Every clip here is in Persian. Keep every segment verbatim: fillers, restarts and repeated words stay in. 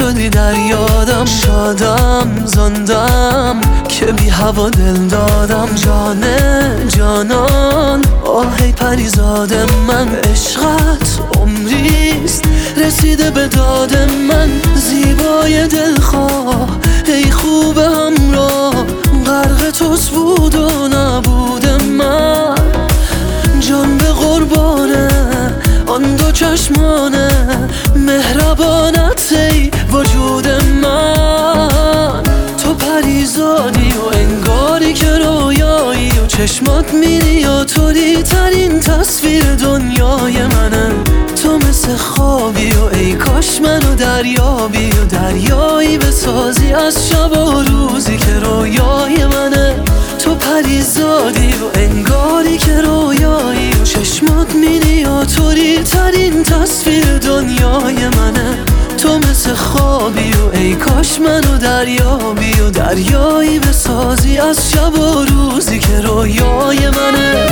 شدی در یادم. شادم زندم که بی هوا دل دادم. جانه جانان آهی پریزاد من، عشقت عمریست رسیده به داد من. زیبای دلخواه ای خوب همراه، غرق توست بود و نبود من. جان به قربانه آن دو چشمانه، مهربانت ای وجود من. تو پریزادی و انگاری که رویایی و چشمات میری و طوری ترین تصویر دنیای منه. تو مثل خوابی و ای کاش منو دریابی و دریایی بسازی از شب و روزی که رویای منه. تو پریزادی و انگاری که رویایی و چشمات میری و طوری ترین تصویر دنیای منه. تو مثل خوابی و ای کاش منو دریابی و دریایی بسازی از شب و روزی که رویای منه.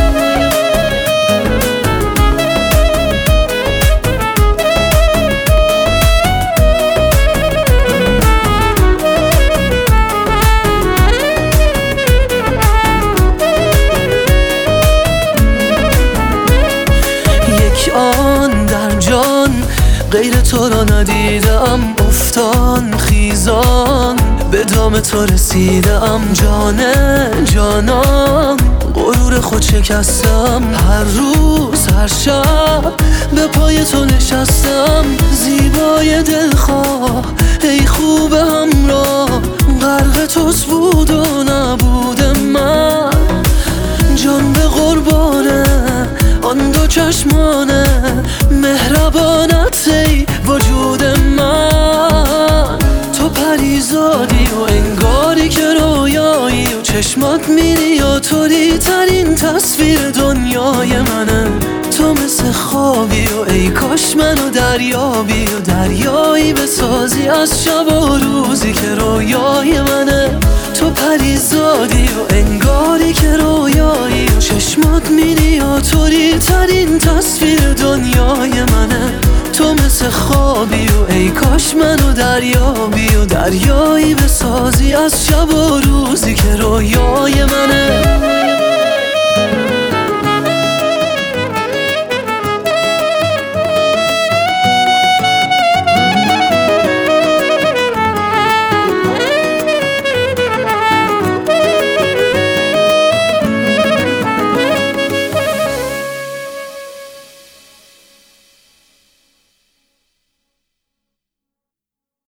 آن در جان غیر تو را ندیدم، افتان خیزان به دام تو رسیدم. جانه جانان غرور خود شکستم، هر روز هر شب به پای تو نشستم. زیبای دلخواه ای خوب همراه، غرق توست بود و نبود من. جان به قربانه آن دو چشمانه، مهربانت ای وجود من. تو پریزادی و انگاری که رویایی و چشمات میری و طوری ترین تصویر دنیای منه. تو مثل خوابی و ای کاش منو دریابی و دریایی بسازی از شب و روزی که رویای منه. تو پریزادی و انگاری که رویایی و چشمات میری و طوری ترین تصویر دنیای منه. تو مثل خوابی و ای کاش منو دریابی و دریایی بسازی از شب و روزی که رویای منه.